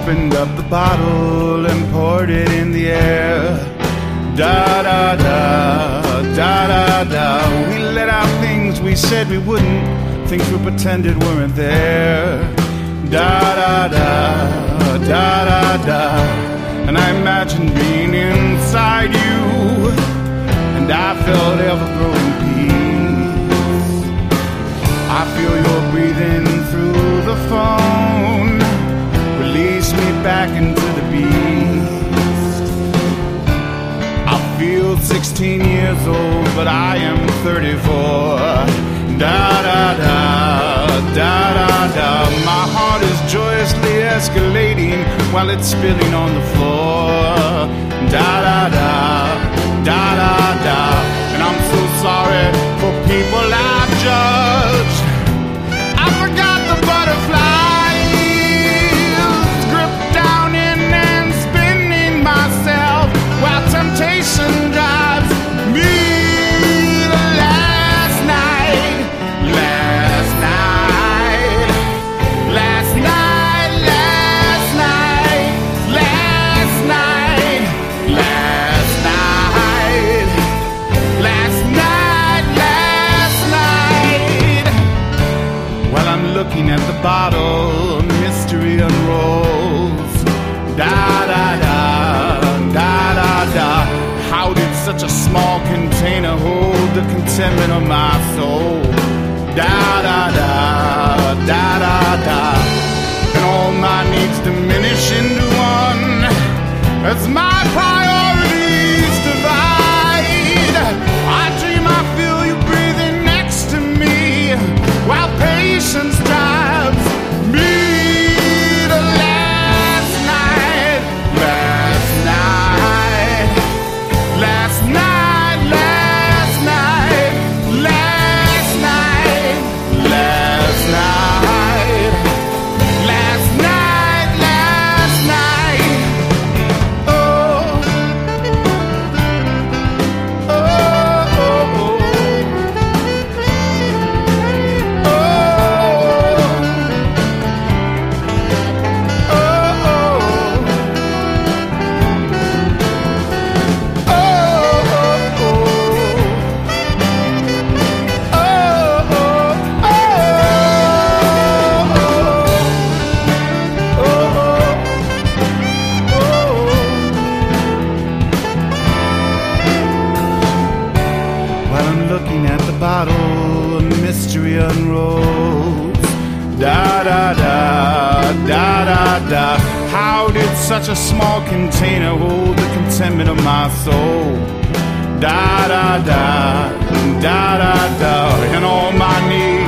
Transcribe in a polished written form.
opened up the bottle and poured it in the air. Da da da, da da da. We let out things we said we wouldn't, things we pretended weren't there. Da da da, da da da. And I imagined being inside you, and I felt ever-growing peace. I feel your breathing through the phone, release me back into the beast. I feel 16 years old, but I am 34. Da da da, da da da. My heart is joyously escalating while it's spilling on the floor. Da da da, da da da. And I'm so sorry for people I've judged. I forgot the butterflies, gripped down in and spinning myself while temptation drives me. Last night, last night, last night, last night, last night, last night, last night, last night. While I'm looking at the bottle, mystery unrolls. Da da da, da da da. How did such a small container hold the contentment of my soul? Da da da, da da da. And all my needs diminish into one as my priorities divide. I dream I feel you breathing next to me while patience drives me to last night, last night, last night, last night, last night, last night, last night, last night. Oh, oh, oh, oh, while I'm looking at the bottle, a mystery unrolls. Da da da, da da da. How did such a small container hold the contentment of my soul? Da da da, da da da. And all my needs